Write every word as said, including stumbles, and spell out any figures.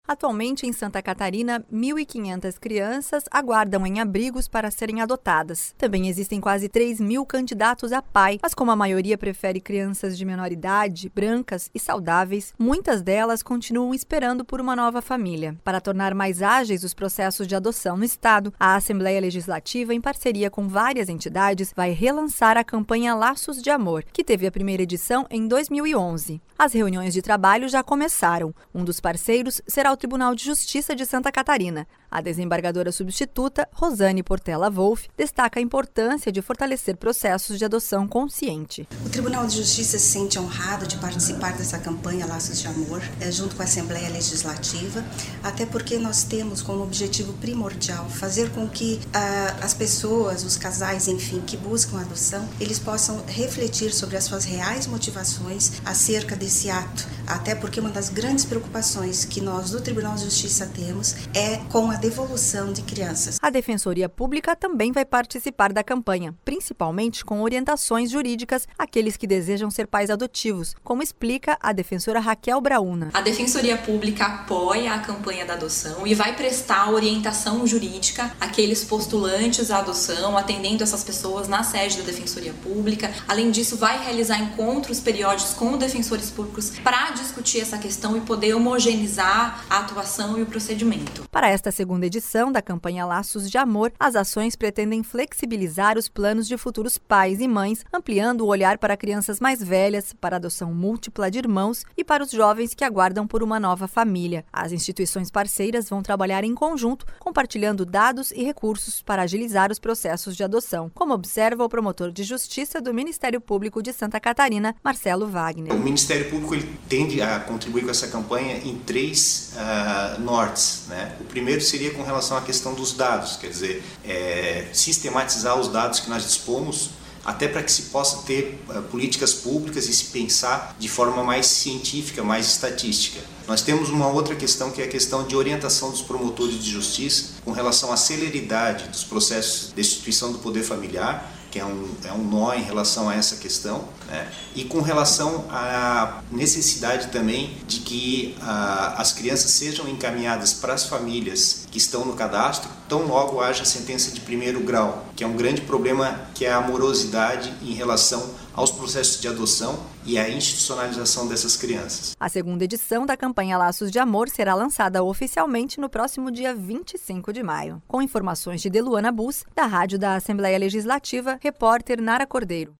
Atualmente, em Santa Catarina, mil e quinhentas crianças aguardam em abrigos para serem adotadas. Também existem quase três mil candidatos a pai, mas como a maioria prefere crianças de menor idade, brancas e saudáveis, muitas delas continuam esperando por uma nova família. Para tornar mais ágeis os processos de adoção no Estado, a Assembleia Legislativa, em parceria com várias entidades, vai relançar a campanha Laços de Amor, que teve a primeira edição em dois mil e onze. As reuniões de trabalho já começaram. Um dos parceiros será o Tribunal de Justiça de Santa Catarina. A desembargadora substituta, Rosane Portela Wolff, destaca a importância de fortalecer processos de adoção consciente. O Tribunal de Justiça se sente honrado de participar dessa campanha Laços de Amor, junto com a Assembleia Legislativa, até porque nós temos como objetivo primordial fazer com que ah, as pessoas, os casais, enfim, que buscam adoção, eles possam refletir sobre as suas reais motivações acerca desse ato, até porque uma das grandes preocupações que nós do Tribunal de Justiça temos é com a devolução de crianças. A Defensoria Pública também vai participar da campanha, principalmente com orientações jurídicas àqueles que desejam ser pais adotivos, como explica a defensora Raquel Brauna. A Defensoria Pública apoia a campanha da adoção e vai prestar orientação jurídica àqueles postulantes à adoção, atendendo essas pessoas na sede da Defensoria Pública. Além disso, vai realizar encontros periódicos com defensores públicos para discutir essa questão e poder homogeneizar a atuação e o procedimento. Para esta segunda edição da campanha Laços de Amor, as ações pretendem flexibilizar os planos de futuros pais e mães, ampliando o olhar para crianças mais velhas, para a adoção múltipla de irmãos e para os jovens que aguardam por uma nova família. As instituições parceiras vão trabalhar em conjunto, compartilhando dados e recursos para agilizar os processos de adoção, como observa o promotor de justiça do Ministério Público de Santa Catarina, Marcelo Wagner. O Ministério Público ele tende a contribuir com essa campanha em três uh, nortes, né? O primeiro seria com relação à questão dos dados, quer dizer, é, sistematizar os dados que nós dispomos, até para que se possa ter uh, políticas públicas e se pensar de forma mais científica, mais estatística. Nós temos uma outra questão que é a questão de orientação dos promotores de justiça com relação à celeridade dos processos de instituição do poder familiar, que é um, é um nó em relação a essa questão, né? E com relação à necessidade também de que a, as crianças sejam encaminhadas para as famílias que estão no cadastro, tão logo haja sentença de primeiro grau, que é um grande problema, que é a morosidade em relação aos processos de adoção e a institucionalização dessas crianças. A segunda edição da campanha Laços de Amor será lançada oficialmente no próximo dia vinte e cinco de maio. Com informações de Deluana Bus, da Rádio da Assembleia Legislativa, repórter Nara Cordeiro.